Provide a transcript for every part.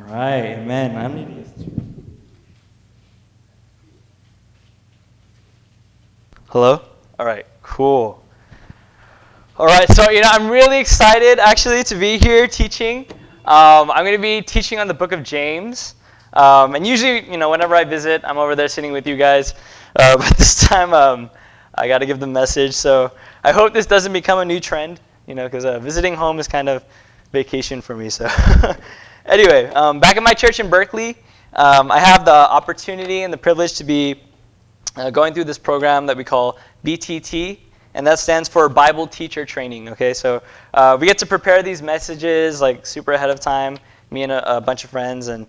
right, amen. I'm needing this too. Hello? All right, cool. All right, so I'm really excited actually to be here teaching. I'm going to be teaching on the book of James. And usually, whenever I visit, I'm over there sitting with you guys. But this time, I got to give the message. So I hope this doesn't become a new trend, because visiting home is kind of vacation for me. So anyway, back at my church in Berkeley, I have the opportunity and the privilege to be going through this program that we call BTT, and that stands for Bible Teacher Training. Okay, so we get to prepare these messages like super ahead of time, me and a bunch of friends, and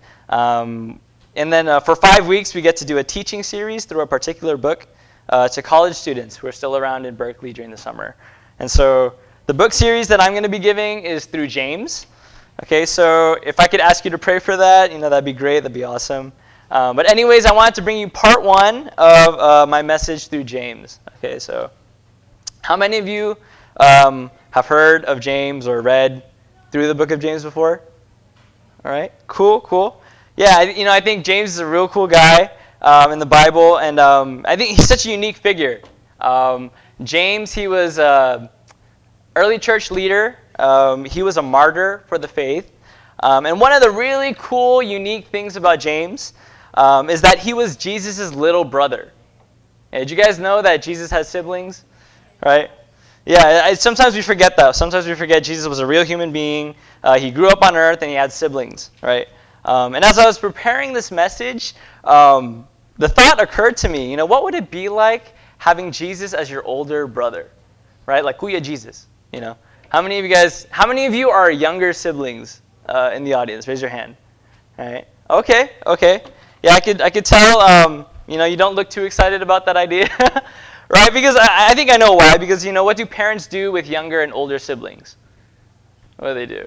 then for 5 weeks we get to do a teaching series through a particular book to college students who are still around in Berkeley during the summer. And so the book series that I'm going to be giving is through James. Okay, so if I could ask you to pray for that, that'd be great. That'd be awesome. But anyways, I wanted to bring you part one of my message through James. Okay, so how many of you have heard of James or read through the book of James before? All right, cool. Yeah, I think James is a real cool guy in the Bible, and I think he's such a unique figure. James, he was an early church leader. He was a martyr for the faith. And one of the really cool, unique things about James is that he was Jesus' little brother. Did you guys know that Jesus has siblings? Right? Yeah, sometimes we forget that. Sometimes we forget Jesus was a real human being. He grew up on earth and he had siblings, right? And as I was preparing this message, the thought occurred to me, what would it be like having Jesus as your older brother, right? Like, kuya Jesus, How many of you are younger siblings in the audience? Raise your hand. All right. Okay. Yeah, I could tell, you don't look too excited about that idea. Right? Because I think I know why. Because, what do parents do with younger and older siblings? What do?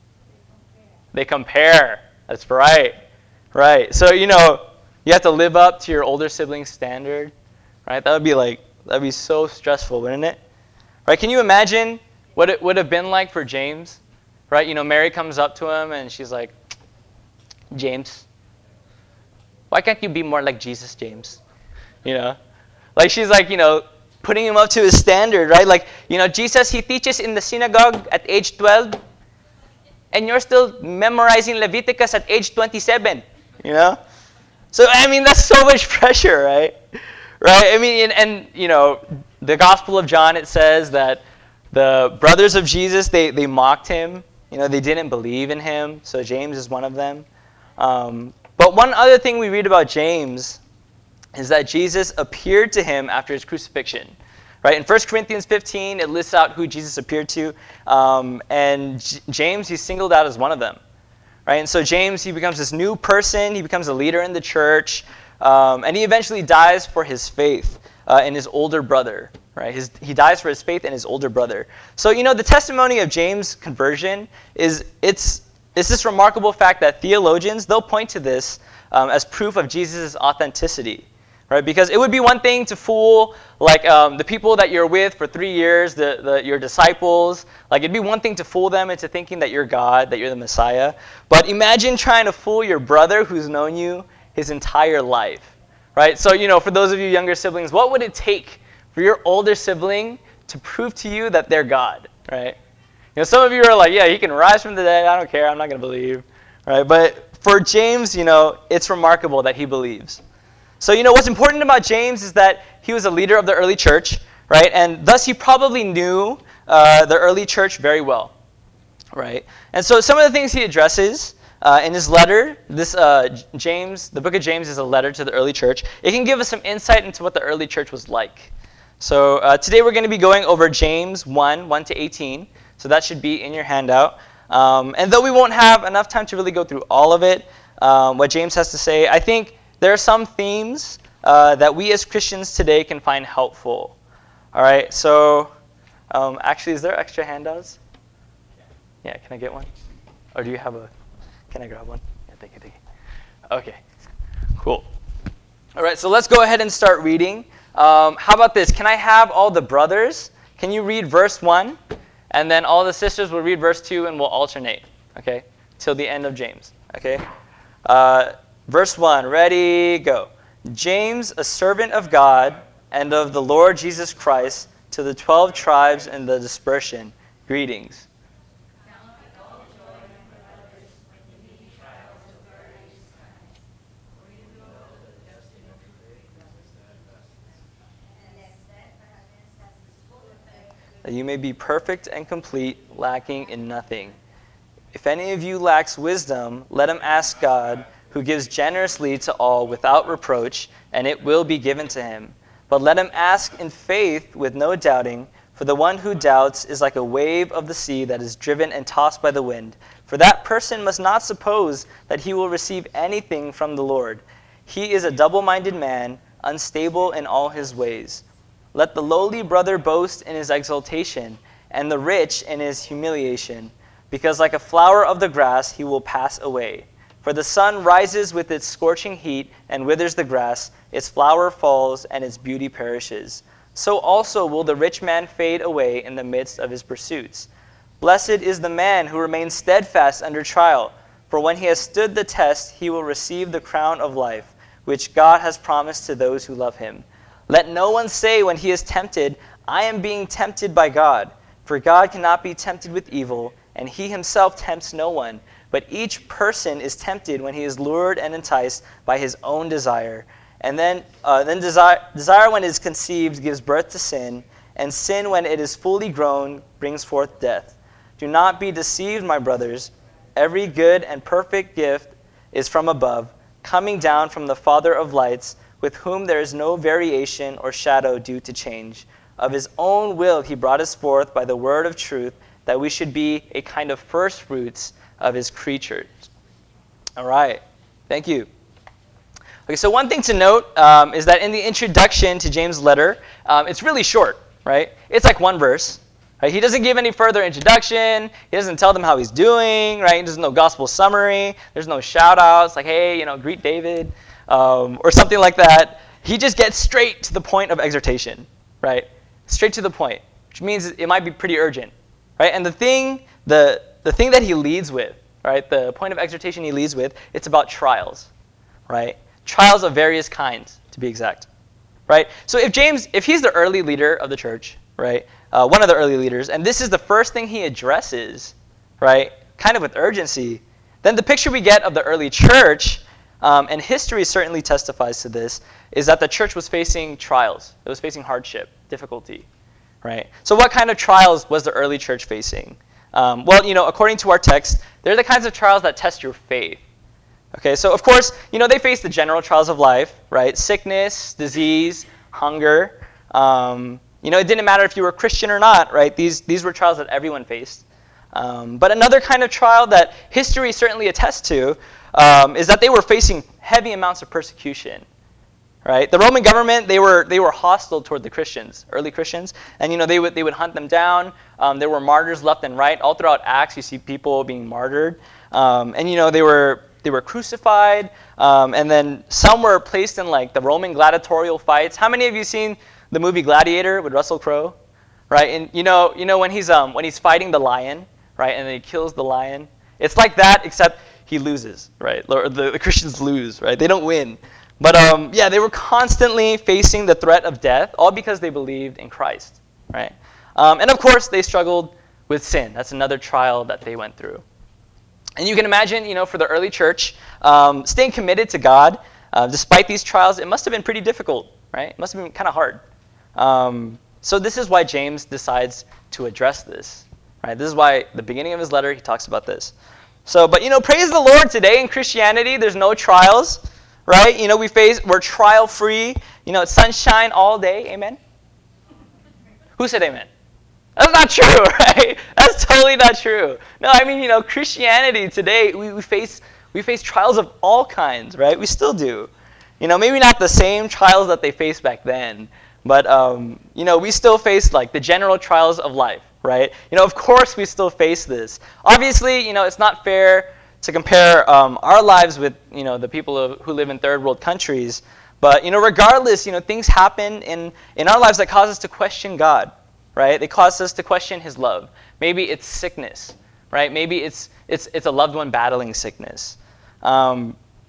They compare. That's right. Right. So, you have to live up to your older sibling's standard. Right? That'd be so stressful, wouldn't it? Right? Can you imagine what it would have been like for James? Right? Mary comes up to him and she's like, James, why can't you be more like Jesus, James? Like she's like, putting him up to his standard, right? Like, Jesus, he teaches in the synagogue at age 12, and you're still memorizing Leviticus at age 27, So, that's so much pressure, right? Right? And the Gospel of John, it says that the brothers of Jesus, they mocked him. They didn't believe in him, so James is one of them. But one other thing we read about James is that Jesus appeared to him after his crucifixion. Right? In 1 Corinthians 15, it lists out who Jesus appeared to, and James, he's singled out as one of them. Right? And so James, he becomes this new person, he becomes a leader in the church, and he eventually dies for his faith in his older brother. Right? He dies for his faith in his older brother. So, the testimony of James' conversion it's this remarkable fact that theologians, they'll point to this as proof of Jesus' authenticity. Right? Because it would be one thing to fool the people that you're with for 3 years, your disciples. Like, it'd be one thing to fool them into thinking that you're God, that you're the Messiah. But imagine trying to fool your brother who's known you his entire life. Right? So, for those of you younger siblings, what would it take for your older sibling to prove to you that they're God? Right? Some of you are like, yeah, he can rise from the dead. I don't care. I'm not going to believe. Right? But for James, it's remarkable that he believes. So, what's important about James is that he was a leader of the early church, right? And thus he probably knew the early church very well, right? And so some of the things he addresses in his letter, the book of James is a letter to the early church. It can give us some insight into what the early church was like. So today we're going to be going over James 1 to 18. So that should be in your handout. And though we won't have enough time to really go through all of it, what James has to say, I think there are some themes that we as Christians today can find helpful. All right, so actually, is there extra handouts? Yeah, can I get one? Or do you have can I grab one? Yeah, thank you. Okay, cool. All right, so let's go ahead and start reading. How about this? Can I have all the brothers? Can you read verse 1? And then all the sisters will read verse 2, and we'll alternate, okay, till the end of James, okay? Verse 1, ready, go. James, a servant of God and of the Lord Jesus Christ, to the 12 tribes in the dispersion, greetings. That you may be perfect and complete, lacking in nothing. If any of you lacks wisdom, let him ask God, who gives generously to all without reproach, and it will be given to him. But let him ask in faith with no doubting, for the one who doubts is like a wave of the sea that is driven and tossed by the wind. For that person must not suppose that he will receive anything from the Lord. He is a double-minded man, unstable in all his ways. Let the lowly brother boast in his exaltation, and the rich in his humiliation, because like a flower of the grass he will pass away. For the sun rises with its scorching heat and withers the grass, its flower falls, and its beauty perishes. So also will the rich man fade away in the midst of his pursuits. Blessed is the man who remains steadfast under trial, for when he has stood the test, he will receive the crown of life, which God has promised to those who love him. Let no one say when he is tempted, I am being tempted by God. For God cannot be tempted with evil, and he himself tempts no one. But each person is tempted when he is lured and enticed by his own desire. And then desire when it is conceived gives birth to sin, and sin when it is fully grown brings forth death. Do not be deceived, my brothers. Every good and perfect gift is from above, coming down from the Father of lights, with whom there is no variation or shadow due to change. Of his own will he brought us forth by the word of truth, that we should be a kind of first fruits of his creatures. All right, thank you. Okay, so one thing to note is that in the introduction to James' letter, it's really short, right? It's like one verse. Right? He doesn't give any further introduction. He doesn't tell them how he's doing, right? There's no gospel summary. There's no shout-outs like, hey, greet David, or something like that. He just gets straight to the point of exhortation, right? Straight to the point, which means it might be pretty urgent, right? And the thing that he leads with, right? The point of exhortation he leads with, it's about trials, right? Trials of various kinds, to be exact, right? So if he's the early leader of the church, right? One of the early leaders, and this is the first thing he addresses, right? Kind of with urgency, then the picture we get of the early church, and history certainly testifies to this, is that the church was facing trials. It was facing hardship, difficulty, right? So what kind of trials was the early church facing? Well, according to our text, they're the kinds of trials that test your faith. Okay, so of course, they face the general trials of life, right? Sickness, disease, hunger. It didn't matter if you were a Christian or not, right? These were trials that everyone faced. But another kind of trial that history certainly attests to is that they were facing heavy amounts of persecution. Right? The Roman government, they were hostile toward the Christians, early Christians, and they would hunt them down. There were martyrs left and right. All throughout Acts, you see people being martyred, and they were crucified, and then some were placed in like the Roman gladiatorial fights. How many of you seen the movie Gladiator with Russell Crowe? Right? And you know when he's fighting the lion, right, and then he kills the lion. It's like that, except he loses, right? The Christians lose, right? They don't win. But they were constantly facing the threat of death, all because they believed in Christ, right? And of course, they struggled with sin. That's another trial that they went through. And you can imagine, for the early church, staying committed to God, despite these trials, it must have been pretty difficult, right? It must have been kind of hard. So this is why James decides to address this, right? This is why at the beginning of his letter, he talks about this. So, but praise the Lord, today in Christianity, there's no trials. Right? We're trial-free. It's sunshine all day. Amen? Who said amen? That's not true, right? That's totally not true. No, Christianity today, we face trials of all kinds, right? We still do. Maybe not the same trials that they faced back then, but, we still face, like, the general trials of life, right? Of course we still face this. Obviously, it's not fair to compare our lives with the people who live in third world countries, but regardless, things happen in our lives that cause us to question God, right? They cause us to question His love. Maybe it's sickness, right? Maybe it's a loved one battling sickness.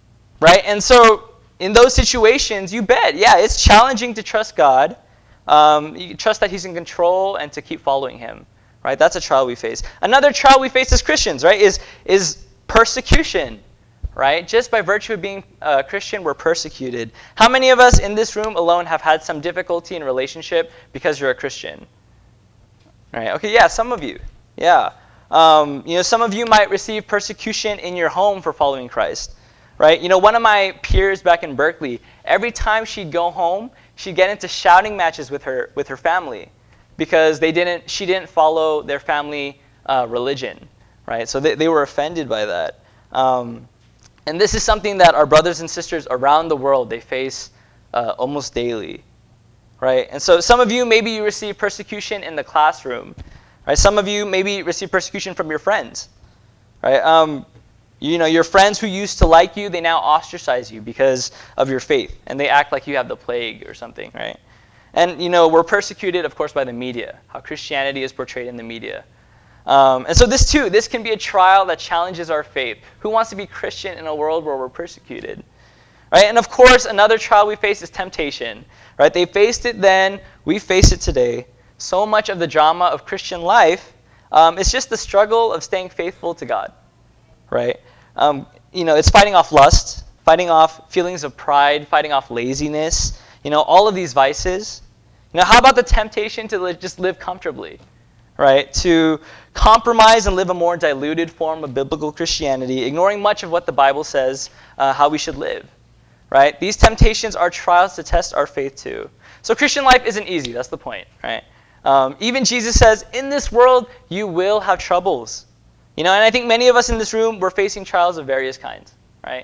right? And so in those situations, you bet, yeah, it's challenging to trust God. You trust that he's in control and to keep following him, right? That's a trial we face. Another trial we face as Christians, right, is persecution, right? Just by virtue of being a Christian, we're persecuted. How many of us in this room alone have had some difficulty in a relationship because you're a Christian? Right? Okay, yeah, some of you. Yeah. Some of you might receive persecution in your home for following Christ. Right? One of my peers back in Berkeley, every time she'd go home, she'd get into shouting matches with her family because she didn't follow their family religion. Right? So they were offended by that. And this is something that our brothers and sisters around the world, they face almost daily. Right? And so some of you, maybe you receive persecution in the classroom. Right? Some of you maybe receive persecution from your friends. Right? Your friends who used to like you, they now ostracize you because of your faith. And they act like you have the plague or something. Right? And, we're persecuted, of course, by the media, how Christianity is portrayed in the media. And so this can be a trial that challenges our faith. Who wants to be Christian in a world where we're persecuted? Right? And of course, another trial we face is temptation. Right? They faced it then, we face it today. So much of the drama of Christian life is just the struggle of staying faithful to God. Right? It's fighting off lust, fighting off feelings of pride, fighting off laziness, all of these vices. How about the temptation to just live comfortably? Right? To compromise and live a more diluted form of biblical Christianity, ignoring much of what the Bible says how we should live. Right? These temptations are trials to test our faith too. So Christian life isn't easy. That's the point. Right? Even Jesus says, in this world, you will have troubles. And I think many of us in this room, we're facing trials of various kinds. Right?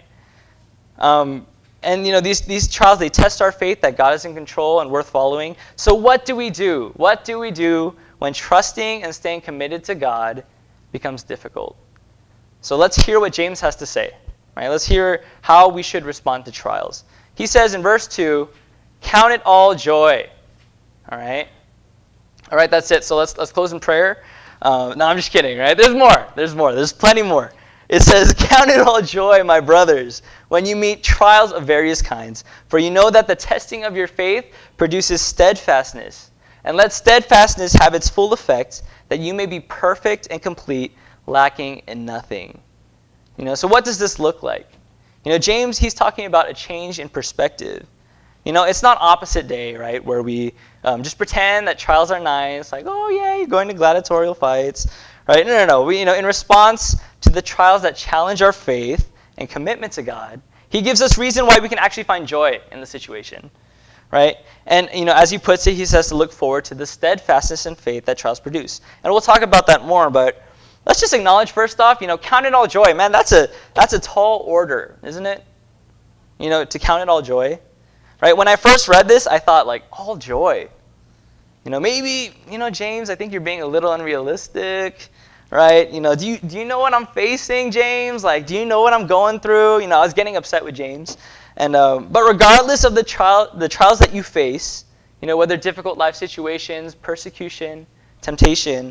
These trials, they test our faith that God is in control and worth following. So what do we do? What do we do when trusting and staying committed to God becomes difficult? So let's hear what James has to say. Right? Let's hear how we should respond to trials. He says in verse 2, count it all joy. All right? All right, that's it. So let's close in prayer. No, I'm just kidding, right? There's more. There's plenty more. It says, count it all joy, my brothers, when you meet trials of various kinds. For you know that the testing of your faith produces steadfastness. And let steadfastness have its full effect, that you may be perfect and complete, lacking in nothing. So what does this look like? James, he's talking about a change in perspective. It's not opposite day, right, where we just pretend that trials are nice, like, oh, yeah, you're going to gladiatorial fights, right? No. In response to the trials that challenge our faith and commitment to God, he gives us reason why we can actually find joy in the situation, right? And, as he puts it, he says to look forward to the steadfastness and faith that trials produce. And we'll talk about that more, but let's just acknowledge first off, count it all joy. Man, that's a tall order, isn't it? To count it all joy. Right? When I first read this, I thought, like, all joy. Maybe, James, I think you're being a little unrealistic, right? Do you know what I'm facing, James? Like, do you know what I'm going through? I was getting upset with James. And but regardless of the trials that you face, whether difficult life situations, persecution, temptation,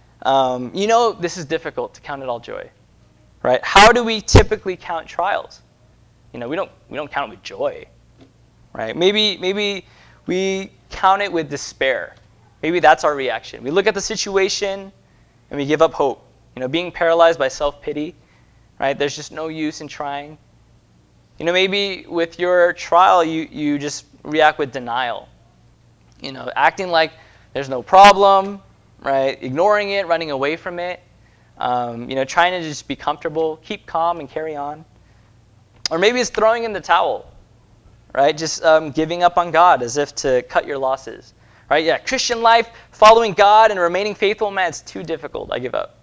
this is difficult to count it all joy, right? How do we typically count trials? We don't count it with joy. Right? Maybe we count it with despair. Maybe that's our reaction. We look at the situation and we give up hope. Being paralyzed by self-pity, right? There's just no use in trying. Maybe with your trial, you just react with denial. Acting like there's no problem, right? Ignoring it, running away from it. Trying to just be comfortable, keep calm and carry on. Or maybe it's throwing in the towel. Right? Just giving up on God as if to cut your losses. Right? Yeah, Christian life, following God and remaining faithful, man, it's too difficult. I give up.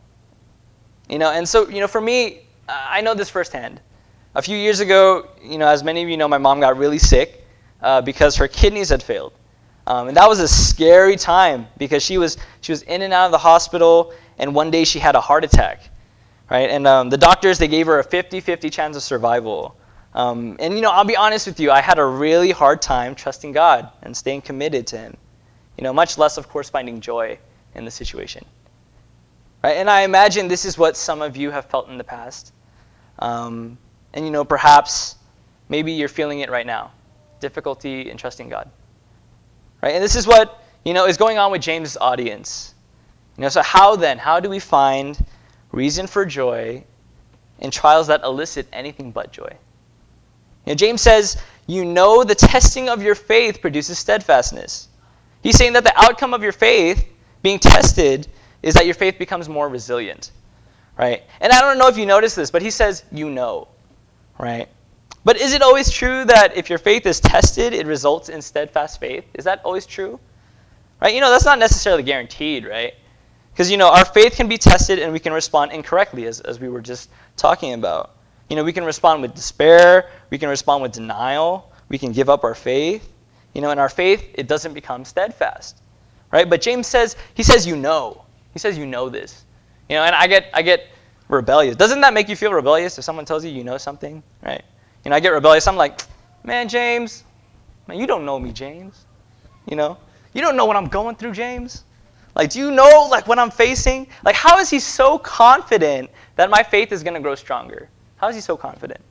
And so, for me, I know this firsthand. A few years ago, as many of you know, my mom got really sick because her kidneys had failed. And that was a scary time because she was in and out of the hospital, and one day she had a heart attack. Right? And the doctors, they gave her a 50-50 chance of survival. I'll be honest with you, I had a really hard time trusting God and staying committed to Him. Much less, of course, finding joy in the situation. Right? And I imagine this is what some of you have felt in the past. And, perhaps, maybe you're feeling it right now. Difficulty in trusting God. Right? And this is what, is going on with James' audience. So how then? How do we find reason for joy in trials that elicit anything but joy? James says, the testing of your faith produces steadfastness. He's saying that the outcome of your faith being tested is that your faith becomes more resilient. Right? And I don't know if you noticed this, but he says, right? But is it always true that if your faith is tested, it results in steadfast faith? Is that always true? Right? That's not necessarily guaranteed, right? Because, our faith can be tested and we can respond incorrectly, as we were just talking about. We can respond with despair. We can respond with denial. We can give up our faith. In our faith, it doesn't become steadfast. Right? But James says, he says, He says, this. And I get rebellious. Doesn't that make you feel rebellious if someone tells you you know something? Right? I get rebellious. I'm like, man, James, you don't know me, James. You don't know what I'm going through, James. Do you know what I'm facing? How is he so confident that my faith is going to grow stronger? How is he so confident?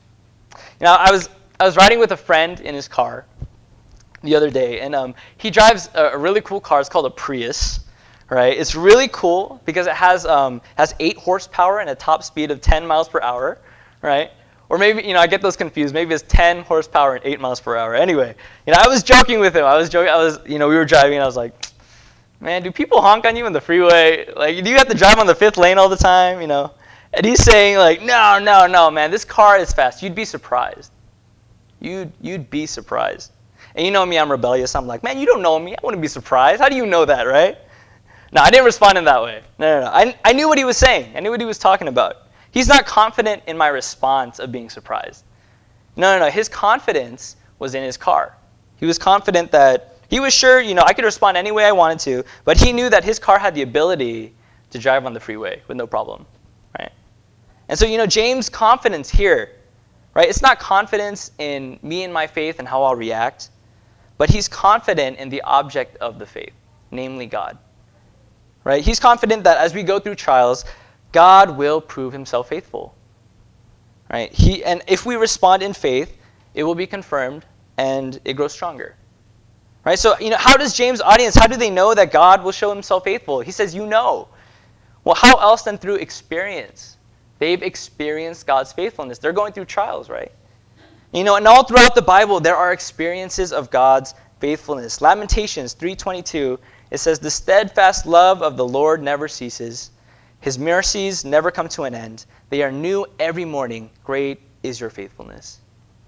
I was riding with a friend in his car the other day, and he drives a really cool car. It's called a Prius, right? It's really cool because it has 8 horsepower and a top speed of 10 miles per hour, right? Or maybe, I get those confused. Maybe it's 10 horsepower and 8 miles per hour. Anyway, I was joking with him. We were driving, and I was like, man, do people honk on you on the freeway? Do you have to drive on the 5th lane all the time, And he's saying, no, man, this car is fast. You'd be surprised. You'd be surprised. And you know me, I'm rebellious. I'm like, man, you don't know me. I wouldn't be surprised. How do you know that, right? No, I didn't respond in that way. No. I knew what he was saying. I knew what he was talking about. He's not confident in my response of being surprised. No. His confidence was in his car. He was confident that he was sure, I could respond any way I wanted to, but he knew that his car had the ability to drive on the freeway with no problem, right? And so, James' confidence here, right? It's not confidence in me and my faith and how I'll react, but he's confident in the object of the faith, namely God, right? He's confident that as we go through trials, God will prove himself faithful, right? And if we respond in faith, it will be confirmed and it grows stronger, right? So, how does James' audience, how do they know that God will show himself faithful? He says, Well, how else than through experience? They've experienced God's faithfulness. They're going through trials, right? And all throughout the Bible, there are experiences of God's faithfulness. Lamentations 3:22, it says, the steadfast love of the Lord never ceases. His mercies never come to an end. They are new every morning. Great is your faithfulness.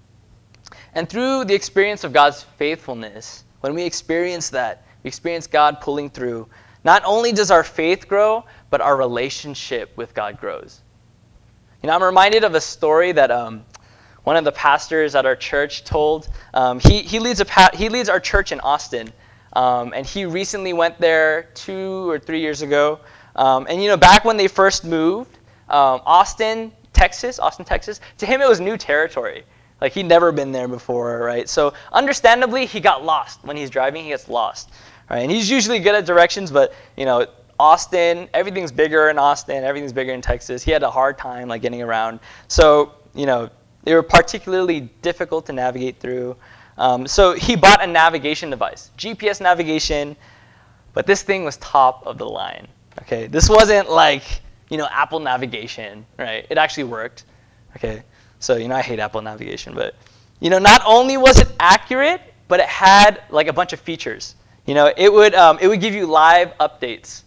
And through the experience of God's faithfulness, when we experience that, we experience God pulling through, not only does our faith grow, but our relationship with God grows. I'm reminded of a story that one of the pastors at our church told. He leads our church in Austin, and he recently went there 2 or 3 years ago. And back when they first moved, Austin, Texas, to him it was new territory. He'd never been there before, right? So understandably, he got lost. When he's driving, he gets lost, right? And he's usually good at directions, but Austin, everything's bigger in Austin, everything's bigger in Texas. He had a hard time getting around. So, they were particularly difficult to navigate through. So he bought a navigation device, GPS navigation, but this thing was top of the line. Okay, this wasn't Apple navigation, right? It actually worked. Okay, so I hate Apple navigation, but not only was it accurate, but it had a bunch of features. It would give you live updates.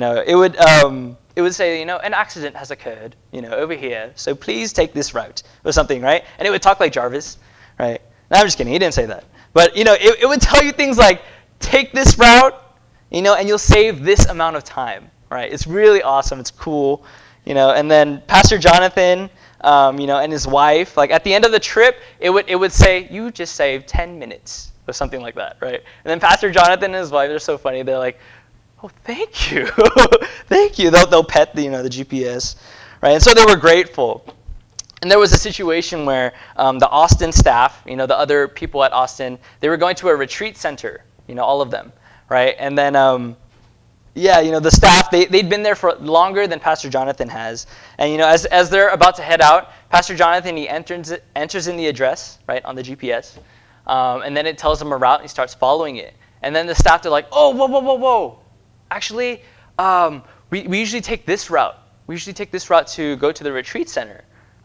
It would say, an accident has occurred, over here, so please take this route or something, right? And it would talk like Jarvis, right? No, I'm just kidding. He didn't say that. But, it would tell you things like, take this route, and you'll save this amount of time, right? It's really awesome. It's cool, And then Pastor Jonathan, and his wife, at the end of the trip, it would say, you just saved 10 minutes or something like that, right? And then Pastor Jonathan and his wife, they're so funny. They're like, oh, thank you. Thank you. They'll pet the GPS, right? And so they were grateful. And there was a situation where the Austin staff, the other people at Austin, they were going to a retreat center, all of them, right? And then, Yeah, the staff, they'd been there for longer than Pastor Jonathan has. And, as they're about to head out, Pastor Jonathan, he enters in the address, right, on the GPS. And then it tells him a route, and he starts following it. And then the staff, they're like, oh, whoa. Actually, we usually take this route. We usually take this route to go to the retreat center,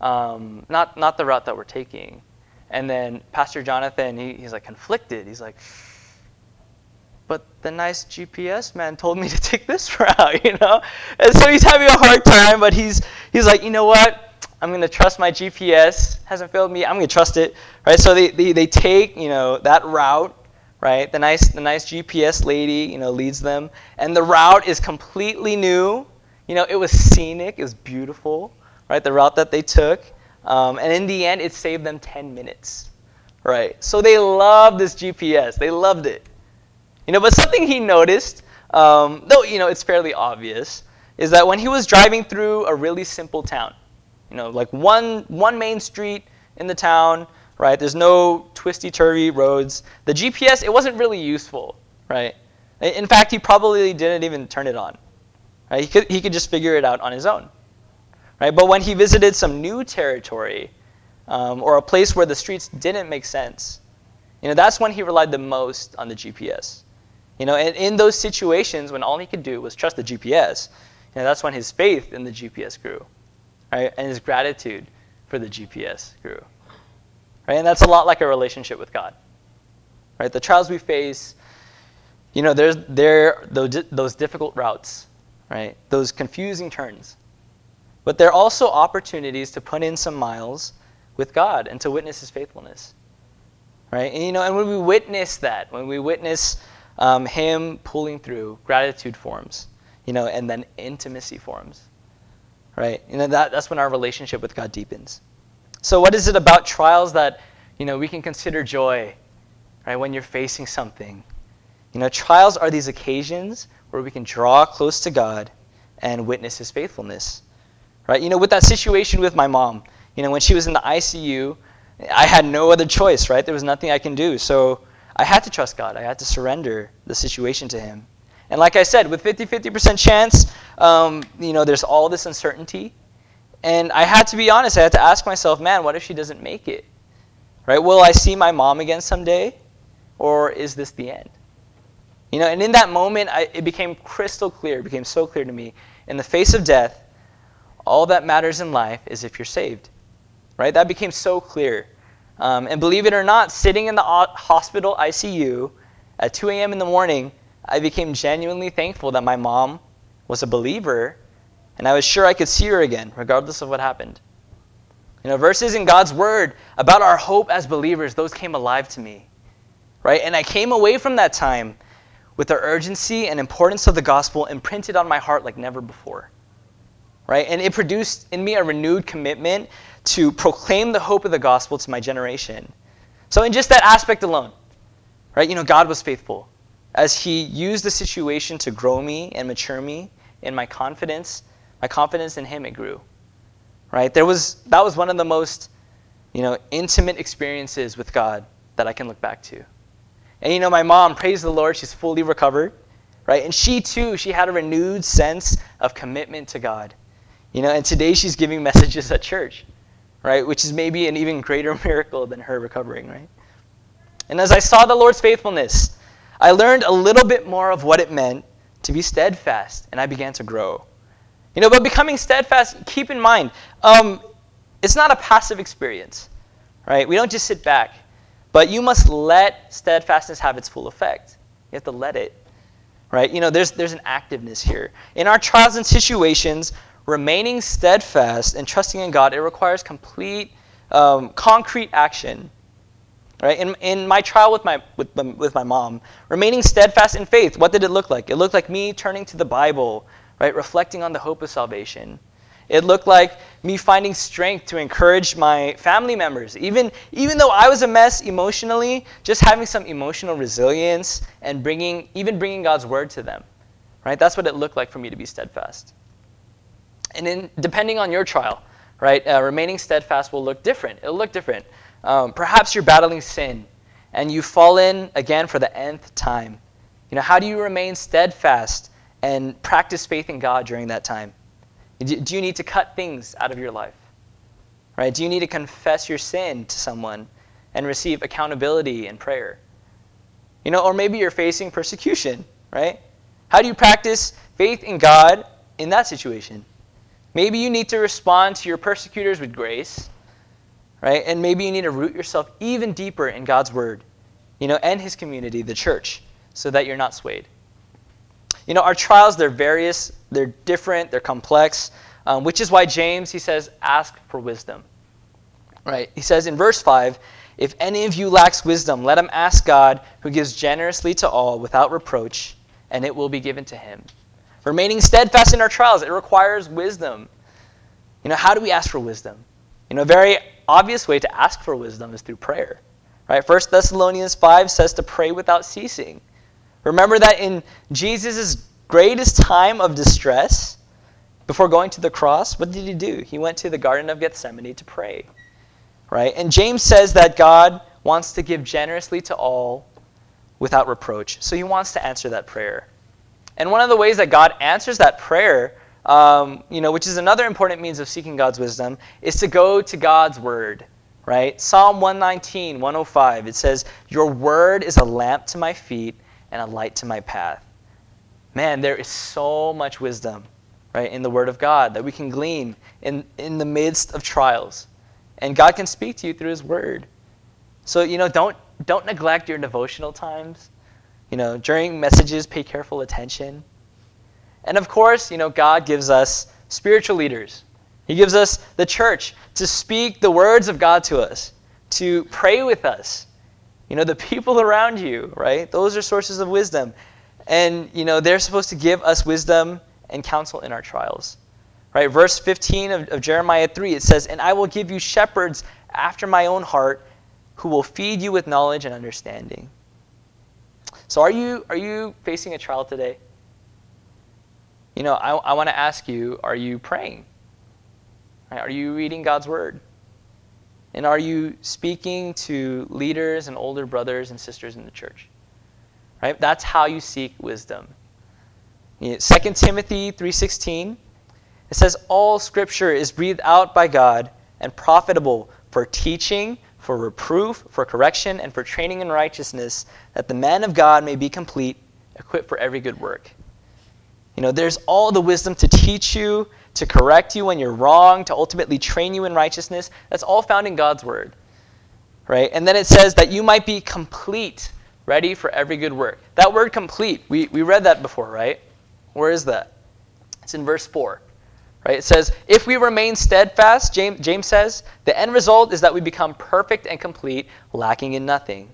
not the route that we're taking. And then Pastor Jonathan, he's like conflicted. He's like, but the nice GPS man told me to take this route, And so he's having a hard time, but he's like, you know what? I'm going to trust my GPS. Hasn't failed me. I'm going to trust it, right? So they take, that route, right? The nice GPS lady, leads them. And the route is completely new. It was scenic. It was beautiful, right? The route that they took. And in the end, it saved them 10 minutes, right? So they loved this GPS. They loved it. But something he noticed, though, it's fairly obvious, is that when he was driving through a really simple town, like one main street in the town, right? There's no twisty-turvy roads. The GPS, it wasn't really useful, right? In fact, he probably didn't even turn it on. Right? He could just figure it out on his own, right? But when he visited some new territory or a place where the streets didn't make sense, that's when he relied the most on the GPS. And in those situations when all he could do was trust the GPS, that's when his faith in the GPS grew, right? And his gratitude for the GPS grew, right? And that's a lot like a relationship with God, right? The trials we face, there's those difficult routes, right? Those confusing turns. But there are also opportunities to put in some miles with God and to witness his faithfulness, right? And, and when we witness that, when we witness him pulling through, gratitude forms, and then intimacy forms, right? That's when our relationship with God deepens. So what is it about trials that, we can consider joy, right, when you're facing something? Trials are these occasions where we can draw close to God and witness his faithfulness, right? With that situation with my mom, when she was in the ICU, I had no other choice, right? There was nothing I can do. So I had to trust God. I had to surrender the situation to him. And like I said, with 50% chance, there's all this uncertainty. And I had to be honest. I had to ask myself, man, what if she doesn't make it? Right? Will I see my mom again someday? Or is this the end? And in that moment, it became crystal clear. It became so clear to me. In the face of death, all that matters in life is if you're saved. Right? That became so clear. And believe it or not, sitting in the hospital ICU at 2 a.m. in the morning, I became genuinely thankful that my mom was a believer, and I was sure I could see her again, regardless of what happened. Verses in God's word about our hope as believers, those came alive to me, right? And I came away from that time with the urgency and importance of the gospel imprinted on my heart like never before, right? And it produced in me a renewed commitment to proclaim the hope of the gospel to my generation. So in just that aspect alone, right, God was faithful. As he used the situation to grow me and mature me in my confidence in him, it grew. Right? That was one of the most, intimate experiences with God that I can look back to. And my mom, praise the Lord, she's fully recovered, right? And she too, she had a renewed sense of commitment to God. And today she's giving messages at church, right? Which is maybe an even greater miracle than her recovering, right? And as I saw the Lord's faithfulness, I learned a little bit more of what it meant to be steadfast, and I began to grow. But becoming steadfast, keep in mind, it's not a passive experience, right? We don't just sit back, but you must let steadfastness have its full effect. You have to let it, right? There's an activeness here. In our trials and situations, remaining steadfast and trusting in God, it requires complete, concrete action. Right? In my trial with my mom, remaining steadfast in faith, what did it look like? It looked like me turning to the Bible, right, reflecting on the hope of salvation. It looked like me finding strength to encourage my family members, even though I was a mess emotionally, just having some emotional resilience and bringing God's word to them. Right? That's what it looked like for me to be steadfast. And depending on your trial, right, remaining steadfast will look different. It'll look different. Perhaps you're battling sin and you've fallen again for the nth time. How do you remain steadfast and practice faith in God during that time? Do you need to cut things out of your life? Right? Do you need to confess your sin to someone and receive accountability in prayer? Or maybe you're facing persecution, right? How do you practice faith in God in that situation? Maybe you need to respond to your persecutors with grace, right? And maybe you need to root yourself even deeper in God's word, and his community, the church, so that you're not swayed. Our trials, they're various, they're different, they're complex, which is why James, he says, ask for wisdom, right? He says in verse 5, if any of you lacks wisdom, let him ask God, who gives generously to all without reproach, and it will be given to him. Remaining steadfast in our trials, it requires wisdom. How do we ask for wisdom? A very obvious way to ask for wisdom is through prayer, right? 1 Thessalonians 5 says to pray without ceasing. Remember that in Jesus' greatest time of distress, before going to the cross, what did he do? He went to the Garden of Gethsemane to pray, right? And James says that God wants to give generously to all without reproach. So he wants to answer that prayer. And one of the ways that God answers that prayer, which is another important means of seeking God's wisdom, is to go to God's word, right? Psalm 119, 105, it says, your word is a lamp to my feet and a light to my path. Man, there is so much wisdom, right, in the word of God that we can glean in the midst of trials. And God can speak to you through his word. So, don't neglect your devotional times. During messages, pay careful attention. And of course, God gives us spiritual leaders. He gives us the church to speak the words of God to us, to pray with us. The people around you, right? Those are sources of wisdom. And, they're supposed to give us wisdom and counsel in our trials. Right? Verse 15 of Jeremiah 3, it says, and I will give you shepherds after my own heart who will feed you with knowledge and understanding. So are you facing a trial today? I want to ask you, are you praying? Right? Are you reading God's word? And are you speaking to leaders and older brothers and sisters in the church? Right? That's how you seek wisdom. 2 Timothy 3:16, it says, all scripture is breathed out by God and profitable for teaching, for reproof, for correction, and for training in righteousness, that the man of God may be complete, equipped for every good work. There's all the wisdom to teach you, to correct you when you're wrong, to ultimately train you in righteousness. That's all found in God's word, right? And then it says that you might be complete, ready for every good work. That word complete, we read that before, right? Where is that? It's in verse 4, right? It says, if we remain steadfast, James says, the end result is that we become perfect and complete, lacking in nothing.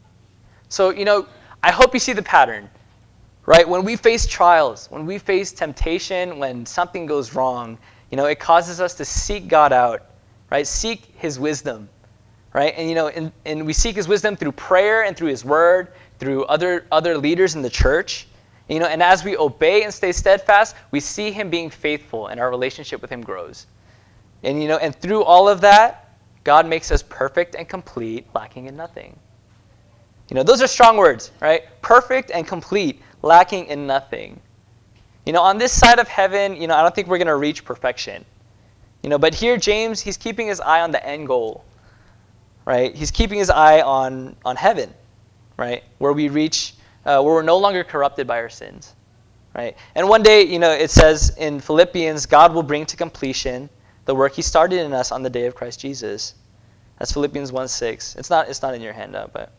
So, I hope you see the pattern. Right? When we face trials, when we face temptation, when something goes wrong, it causes us to seek God out, right? Seek his wisdom, right? And, and we seek his wisdom through prayer and through his word, through other leaders in the church. And as we obey and stay steadfast, we see him being faithful and our relationship with him grows. And, and through all of that, God makes us perfect and complete, lacking in nothing. Those are strong words, right? Perfect and complete, lacking in nothing. On this side of heaven, I don't think we're going to reach perfection. But here James, he's keeping his eye on the end goal, right? He's keeping his eye on heaven, right? Where we reach, where we're no longer corrupted by our sins, right? And one day, it says in Philippians, God will bring to completion the work he started in us on the day of Christ Jesus. That's Philippians 1:6. It's not in your handout, but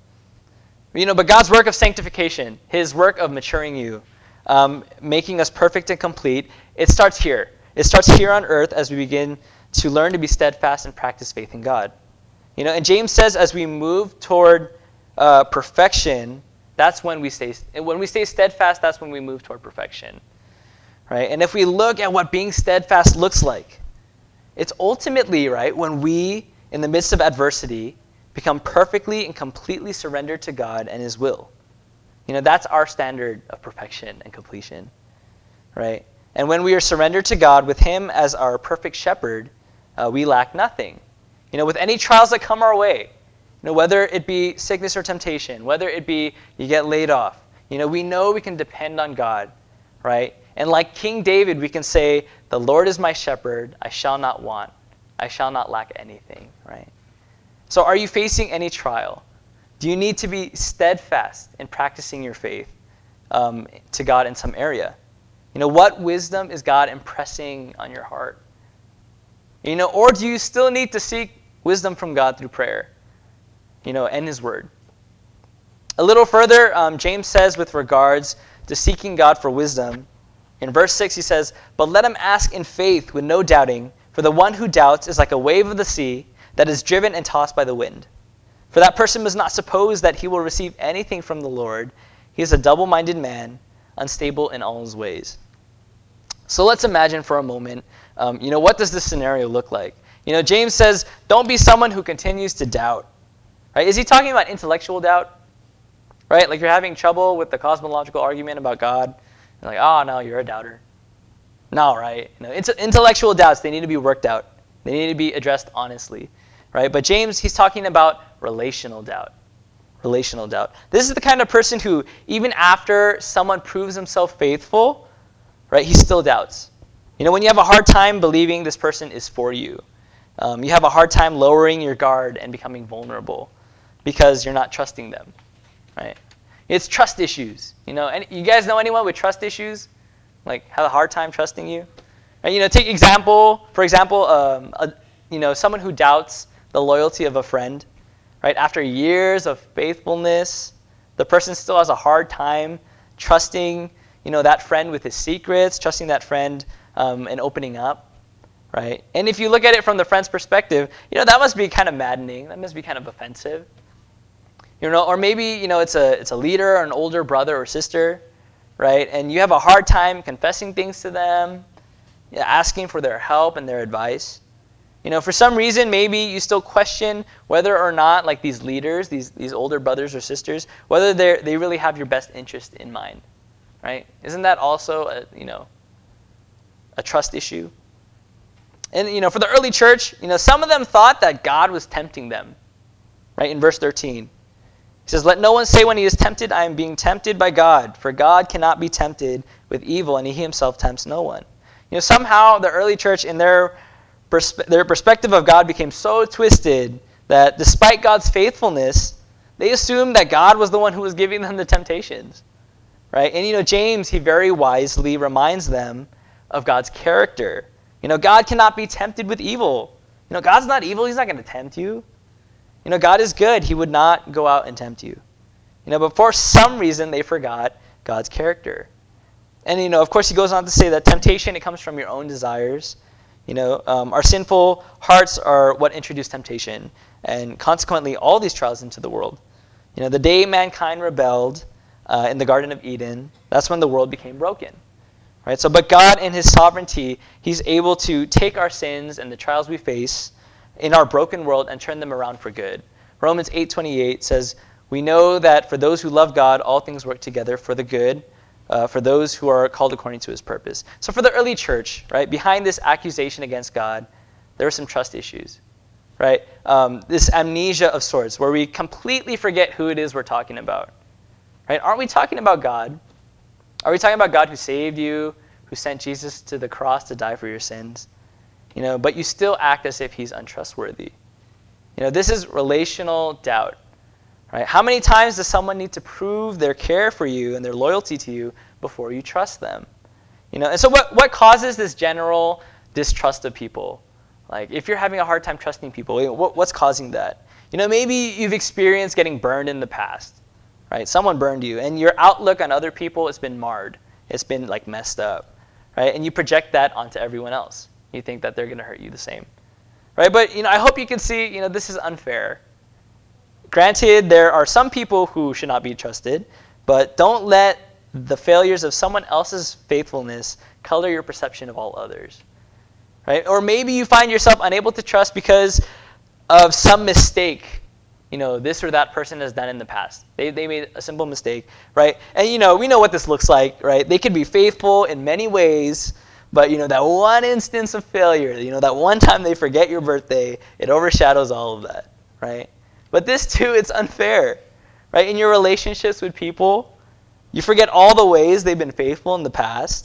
God's work of sanctification, his work of maturing you, making us perfect and complete, it starts here. It starts here on earth as we begin to learn to be steadfast and practice faith in God. And James says as we move toward perfection, that's when we stay steadfast, that's when we move toward perfection. Right? And if we look at what being steadfast looks like, it's ultimately, right, when we, in the midst of adversity, become perfectly and completely surrendered to God and his will. That's our standard of perfection and completion, right? And when we are surrendered to God with him as our perfect shepherd, we lack nothing. With any trials that come our way, whether it be sickness or temptation, whether it be you get laid off, we know we can depend on God, right? And like King David, we can say, the Lord is my shepherd, I shall not want. I shall not lack anything, right? So are you facing any trial? Do you need to be steadfast in practicing your faith to God in some area? What wisdom is God impressing on your heart? Or do you still need to seek wisdom from God through prayer, and His Word? A little further, James says with regards to seeking God for wisdom, in verse 6 he says, "But let him ask in faith with no doubting, for the one who doubts is like a wave of the sea that is driven and tossed by the wind. For that person must not suppose that he will receive anything from the Lord. He is a double-minded man, unstable in all his ways." So let's imagine for a moment, what does this scenario look like? James says, don't be someone who continues to doubt. Right? Is he talking about intellectual doubt? Right? Like you're having trouble with the cosmological argument about God. You're like, oh, no, you're a doubter. No, right? Intellectual doubts, they need to be worked out. They need to be addressed honestly. Right? But James, he's talking about relational doubt. Relational doubt. This is the kind of person who, even after someone proves himself faithful, right, he still doubts. When you have a hard time believing this person is for you, you have a hard time lowering your guard and becoming vulnerable because you're not trusting them, right? It's trust issues. And you guys know anyone with trust issues? Like have a hard time trusting you? Right? For example, someone who doubts the loyalty of a friend, right? After years of faithfulness, the person still has a hard time trusting, that friend with his secrets, trusting that friend and opening up, right? And if you look at it from the friend's perspective, that must be kind of maddening. That must be kind of offensive. Or maybe, it's a leader or an older brother or sister, right? And you have a hard time confessing things to them, asking for their help and their advice. For some reason, maybe you still question whether or not, like these leaders, these older brothers or sisters, whether they really have your best interest in mind, right? Isn't that also a trust issue? And for the early church, some of them thought that God was tempting them, right? In verse 13, he says, "Let no one say when he is tempted, I am being tempted by God, for God cannot be tempted with evil, and He Himself tempts no one." Somehow the early church, in their perspective of God, became so twisted that despite God's faithfulness, they assumed that God was the one who was giving them the temptations, right? And James, he very wisely reminds them of God's character. God cannot be tempted with evil. God's not evil. He's not going to tempt you. God is good. He would not go out and tempt you. But for some reason, they forgot God's character. And, of course, he goes on to say that temptation, it comes from your own desires. Our sinful hearts are what introduce temptation, and consequently all these trials into the world. The day mankind rebelled in the Garden of Eden, that's when the world became broken. Right? So, but God in His sovereignty, He's able to take our sins and the trials we face in our broken world and turn them around for good. Romans 8:28 says, "We know that for those who love God, all things work together for the good, for those who are called according to His purpose." So for the early church, right, behind this accusation against God, there were some trust issues, right? This amnesia of sorts, where we completely forget who it is we're talking about, right? Aren't we talking about God? Are we talking about God who saved you, who sent Jesus to the cross to die for your sins? But you still act as if He's untrustworthy. This is relational doubt, right? How many times does someone need to prove their care for you and their loyalty to you before you trust them? And so what causes this general distrust of people? Like if you're having a hard time trusting people, what's causing that? Maybe you've experienced getting burned in the past, right? Someone burned you, and your outlook on other people has been marred. It's been like messed up, right? And you project that onto everyone else. You think that they're going to hurt you the same, right? But I hope you can see, this is unfair. Granted, there are some people who should not be trusted, but don't let the failures of someone else's faithfulness color your perception of all others, right? Or maybe you find yourself unable to trust because of some mistake, this or that person has done in the past. They made a simple mistake, right? And we know what this looks like, right? They could be faithful in many ways, but that one instance of failure, that one time they forget your birthday, it overshadows all of that, right? But this too, it's unfair, right? In your relationships with people, you forget all the ways they've been faithful in the past,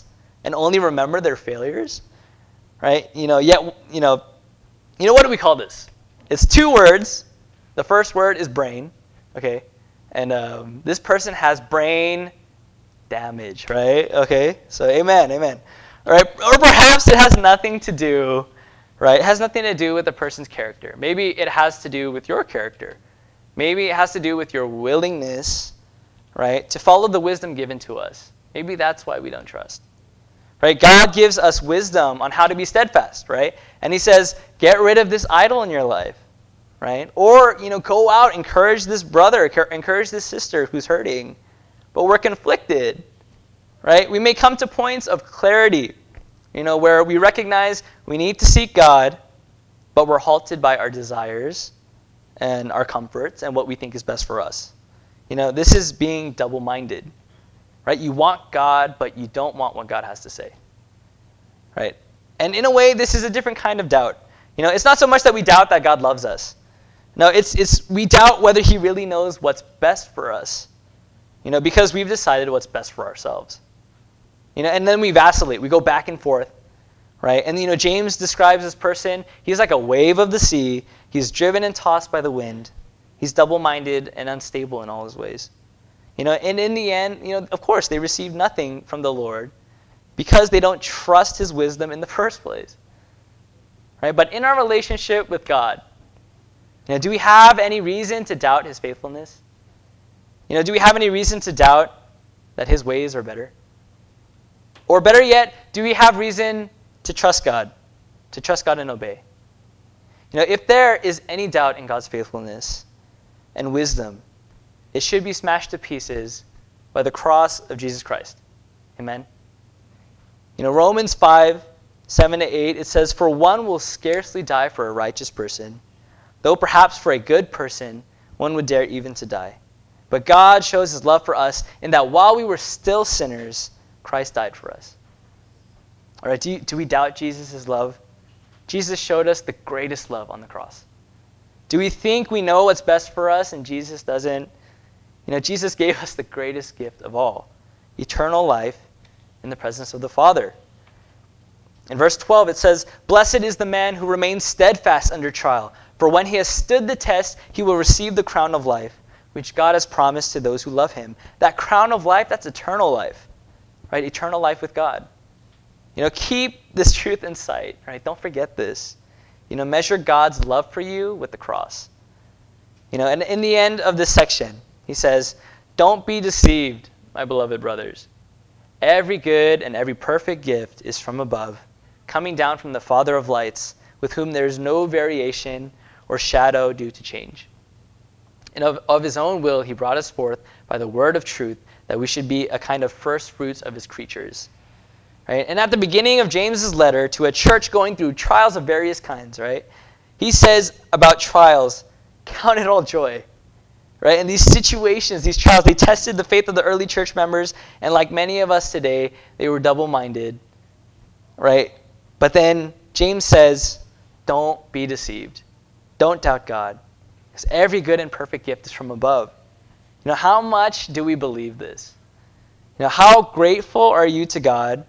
and only remember their failures, right? Yet, what do we call this? It's 2 words. The first word is brain, okay? And this person has brain damage, right? Okay, so amen. All right, or perhaps it has nothing to do, right? It has nothing to do with the person's character. Maybe it has to do with your character. Maybe it has to do with your willingness, right, to follow the wisdom given to us. Maybe that's why we don't trust. Right? God gives us wisdom on how to be steadfast, right? And he says, get rid of this idol in your life, right? Or, go out, encourage this brother, encourage this sister who's hurting, but we're conflicted, right? We may come to points of clarity, where we recognize we need to seek God, but we're halted by our desires and our comforts and what we think is best for us. This is being double-minded. Right? You want God, but you don't want what God has to say. Right? And in a way, this is a different kind of doubt. It's not so much that we doubt that God loves us. No, it's we doubt whether he really knows what's best for us. Because we've decided what's best for ourselves. And then we vacillate. We go back and forth. Right? And James describes this person, he's like a wave of the sea. He's driven and tossed by the wind. He's double-minded and unstable in all his ways. And in the end, of course, they receive nothing from the Lord because they don't trust his wisdom in the first place. Right? But in our relationship with God, do we have any reason to doubt his faithfulness? Do we have any reason to doubt that his ways are better? Or better yet, do we have reason to trust God and obey? If there is any doubt in God's faithfulness and wisdom, it should be smashed to pieces by the cross of Jesus Christ. Amen? Romans 5:7-8, it says, "For one will scarcely die for a righteous person, though perhaps for a good person one would dare even to die. But God shows his love for us in that while we were still sinners, Christ died for us." All right, do we doubt Jesus' love? Jesus showed us the greatest love on the cross. Do we think we know what's best for us and Jesus doesn't? Jesus gave us the greatest gift of all, eternal life in the presence of the Father. In verse 12, it says, "Blessed is the man who remains steadfast under trial, for when he has stood the test, he will receive the crown of life, which God has promised to those who love him." That crown of life, that's eternal life, right? Eternal life with God. Keep this truth in sight, right? Don't forget this. Measure God's love for you with the cross. And in the end of this section, he says, "Don't be deceived, my beloved brothers. Every good and every perfect gift is from above, coming down from the Father of lights, with whom there is no variation or shadow due to change. And of his own will he brought us forth by the word of truth, that we should be a kind of first fruits of his creatures." Right? And at the beginning of James's letter to a church going through trials of various kinds, right? He says about trials, count it all joy. Right? And these situations, these trials, they tested the faith of the early church members, and like many of us today, they were double-minded. Right? But then James says, don't be deceived. Don't doubt God, because every good and perfect gift is from above. How much do we believe this? How grateful are you to God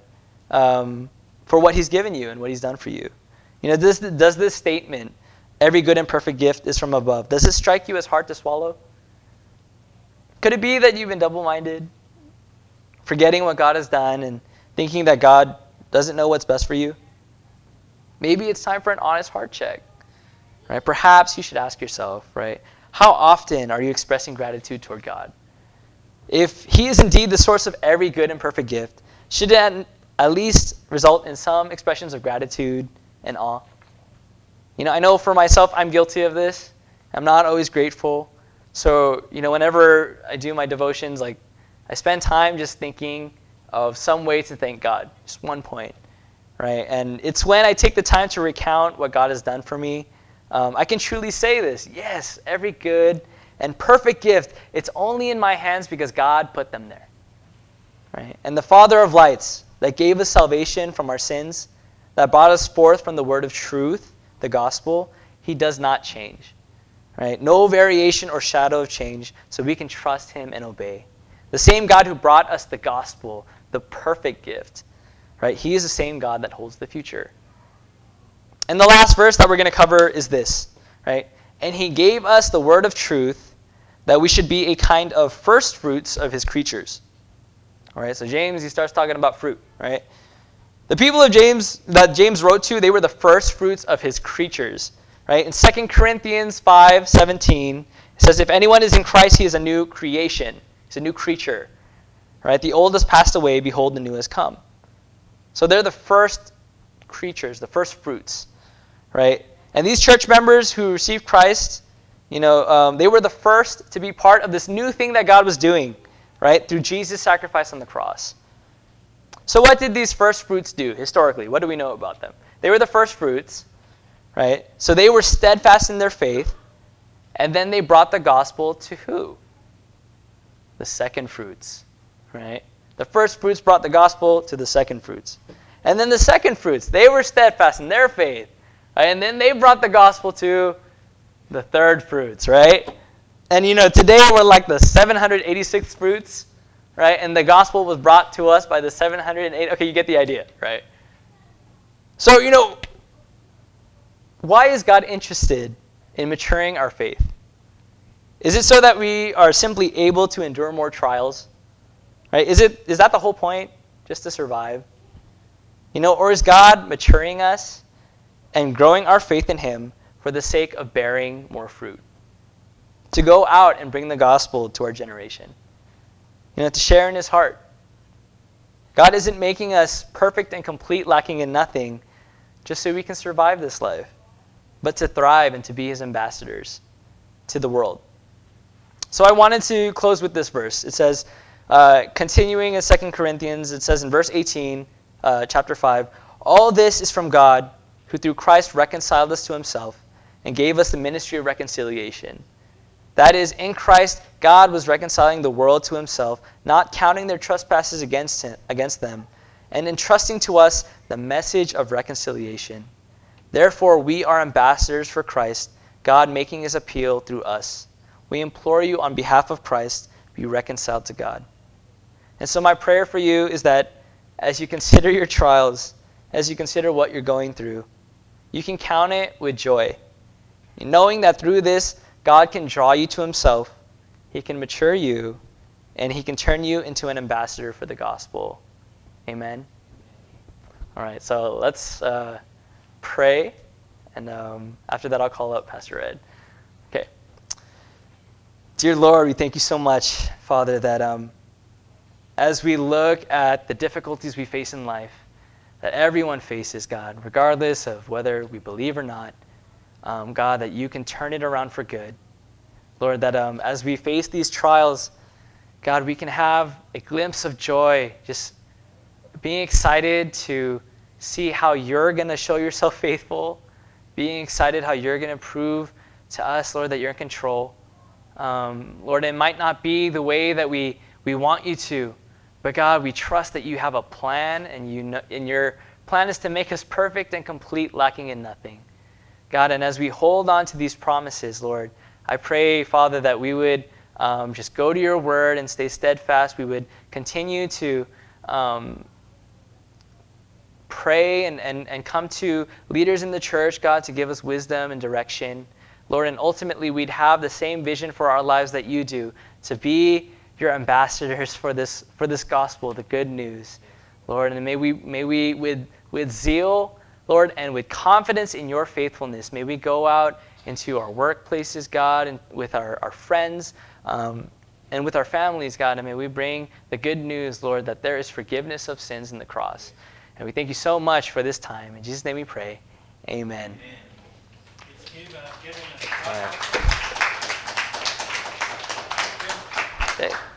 for what he's given you and what he's done for you? Does this statement, every good and perfect gift is from above, does it strike you as hard to swallow? Could it be that you've been double-minded, forgetting what God has done and thinking that God doesn't know what's best for you? Maybe it's time for an honest heart check. Right? Perhaps you should ask yourself, right, how often are you expressing gratitude toward God? If he is indeed the source of every good and perfect gift, should it at least result in some expressions of gratitude and awe? I know for myself, I'm guilty of this. I'm not always grateful. So, whenever I do my devotions, I spend time just thinking of some way to thank God, just one point, right? And it's when I take the time to recount what God has done for me, I can truly say this: yes, every good and perfect gift, it's only in my hands because God put them there, right? And the Father of lights that gave us salvation from our sins, that brought us forth from the word of truth, the gospel, he does not change. Right? No variation or shadow of change, so we can trust him and obey. The same God who brought us the gospel, the perfect gift, right? He is the same God that holds the future. And the last verse that we're going to cover is this, right? And he gave us the word of truth that we should be a kind of first fruits of his creatures. All right, so James, he starts talking about fruit, right? The people of James that James wrote to, they were the first fruits of his creatures, right? In 2 Corinthians 5:17, it says, if anyone is in Christ, he is a new creation. He's a new creature, right? The old has passed away, behold, the new has come. So they're the first creatures, the first fruits, right? And these church members who received Christ, they were the first to be part of this new thing that God was doing, right? Through Jesus' sacrifice on the cross. So what did these first fruits do historically? What do we know about them? They were the first fruits, right? So they were steadfast in their faith, and then they brought the gospel to who? The second fruits, right? The first fruits brought the gospel to the second fruits. And then the second fruits, they were steadfast in their faith, right? And then they brought the gospel to the third fruits, right? And today we're like the 786th fruits, right? And the gospel was brought to us by the 708. Okay, you get the idea, right? So, why is God interested in maturing our faith? Is it so that we are simply able to endure more trials? Right? Is that the whole point? Just to survive? Or is God maturing us and growing our faith in him for the sake of bearing more fruit? To go out and bring the gospel to our generation. To share in his heart. God isn't making us perfect and complete, lacking in nothing, just so we can survive this life, but to thrive and to be his ambassadors to the world. So I wanted to close with this verse. It says, continuing in 2 Corinthians, it says in verse 18, chapter 5, all this is from God, who through Christ reconciled us to himself and gave us the ministry of reconciliation. That is, in Christ, God was reconciling the world to himself, not counting their trespasses against them, and entrusting to us the message of reconciliation. Therefore, we are ambassadors for Christ, God making his appeal through us. We implore you on behalf of Christ, be reconciled to God. And so my prayer for you is that as you consider your trials, as you consider what you're going through, you can count it with joy, knowing that through this, God can draw you to himself, he can mature you, and he can turn you into an ambassador for the gospel. Amen? All right, so let's pray, and after that I'll call up Pastor Ed. Okay. Dear Lord, we thank you so much, Father, that as we look at the difficulties we face in life, that everyone faces, God, regardless of whether we believe or not, God, that you can turn it around for good. Lord, that as we face these trials, God, we can have a glimpse of joy, just being excited to see how you're going to show yourself faithful, being excited how you're going to prove to us, Lord, that you're in control. Lord, it might not be the way that we want you to, but God, we trust that you have a plan, and your plan is to make us perfect and complete, lacking in nothing. God, and as we hold on to these promises, Lord, I pray, Father, that we would just go to your word and stay steadfast. We would continue to pray and come to leaders in the church, God, to give us wisdom and direction. Lord, and ultimately we'd have the same vision for our lives that you do, to be your ambassadors for this gospel, the good news. Lord, and may we with zeal, Lord, and with confidence in your faithfulness, may we go out into our workplaces, God, and with our friends, and with our families, God, and may we bring the good news, Lord, that there is forgiveness of sins in the cross. And we thank you so much for this time. In Jesus' name we pray. Amen. All right. Okay.